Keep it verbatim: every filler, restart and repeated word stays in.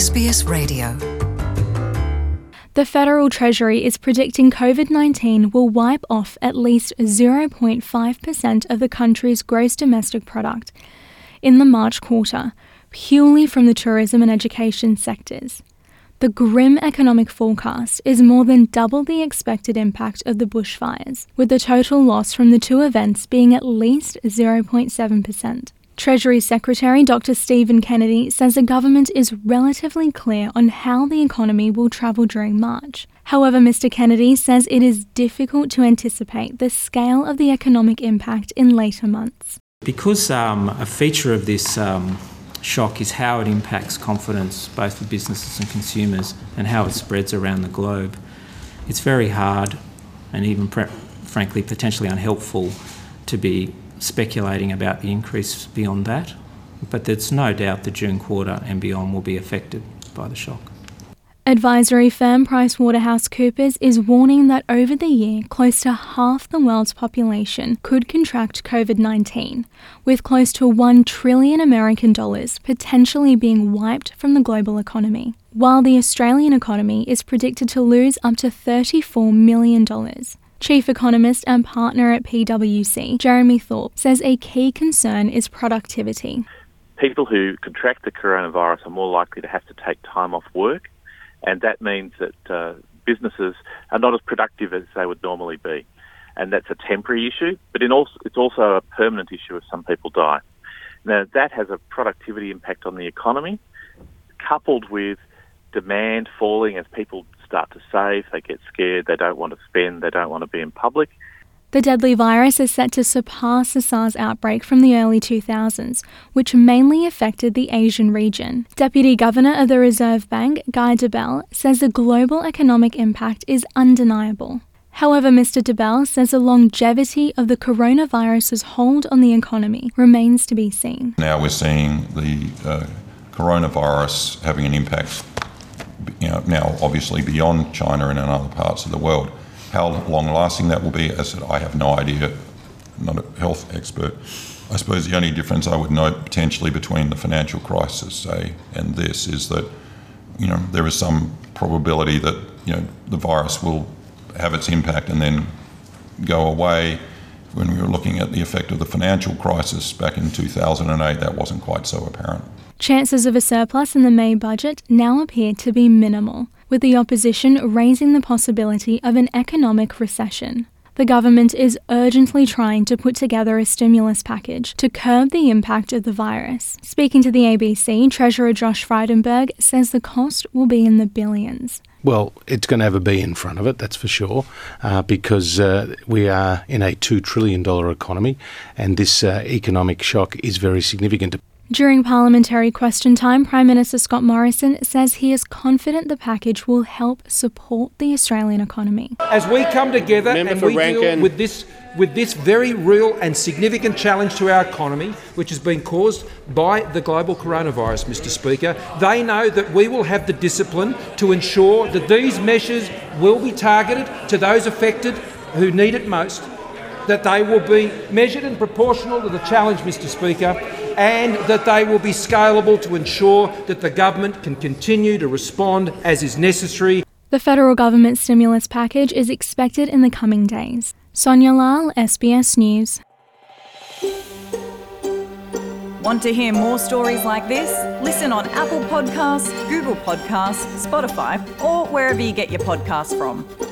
S B S Radio. The Federal Treasury is predicting COVID nineteen will wipe off at least zero point five percent of the country's gross domestic product in the March quarter, purely from the tourism and education sectors. The grim economic forecast is more than double the expected impact of the bushfires, with the total loss from the two events being at least zero point seven percent. Treasury Secretary Doctor Stephen Kennedy says the government is relatively clear on how the economy will travel during March. However, Mister Kennedy says it is difficult to anticipate the scale of the economic impact in later months. Because um, a feature of this um, shock is how it impacts confidence, both for businesses and consumers, and how it spreads around the globe, it's very hard and even, pre- frankly, potentially unhelpful to be speculating about the increase beyond that, but there's no doubt the June quarter and beyond will be affected by the shock. Advisory firm PricewaterhouseCoopers is warning that over the year, close to half the world's population could contract COVID nineteen, with close to one trillion American dollars potentially being wiped from the global economy, while the Australian economy is predicted to lose up to thirty-four million dollars. Chief Economist and partner at P W C, Jeremy Thorpe, says a key concern is productivity. People who contract the coronavirus are more likely to have to take time off work, and that means that uh, businesses are not as productive as they would normally be. And that's a temporary issue, but in also, it's also a permanent issue if some people die. Now, that has a productivity impact on the economy, coupled with demand falling as people start to save, they get scared, they don't want to spend, they don't want to be in public. The deadly virus is set to surpass the SARS outbreak from the early two thousands, which mainly affected the Asian region. Deputy Governor of the Reserve Bank, Guy Debelle, says the global economic impact is undeniable. However, Mister Debelle says the longevity of the coronavirus's hold on the economy remains to be seen. Now we're seeing the uh, coronavirus having an impact, you know, now obviously beyond China and in other parts of the world. How long-lasting that will be, as I said, I have no idea. I'm not a health expert. I suppose the only difference I would note potentially between the financial crisis, say, and this is that, you know, there is some probability that, you know, the virus will have its impact and then go away. When we were looking at the effect of the financial crisis back in two thousand eight, that wasn't quite so apparent. Chances of a surplus in the May budget now appear to be minimal, with the opposition raising the possibility of an economic recession. The government is urgently trying to put together a stimulus package to curb the impact of the virus. Speaking to the A B C, Treasurer Josh Frydenberg says the cost will be in the billions. Well, it's going to have a B in front of it, that's for sure, uh, because uh, we are in a two trillion dollars economy, and this uh, economic shock is very significant. During parliamentary question time, Prime Minister Scott Morrison says he is confident the package will help support the Australian economy. As we come together Member and we Rankin. deal with this, with this very real and significant challenge to our economy, which has been caused by the global coronavirus, Mister Speaker, they know that we will have the discipline to ensure that these measures will be targeted to those affected who need it most, that they will be measured and proportional to the challenge, Mister Speaker, and that they will be scalable to ensure that the government can continue to respond as is necessary. The federal government stimulus package is expected in the coming days. Sonia Lal, S B S News. Want to hear more stories like this? Listen on Apple Podcasts, Google Podcasts, Spotify, or wherever you get your podcasts from.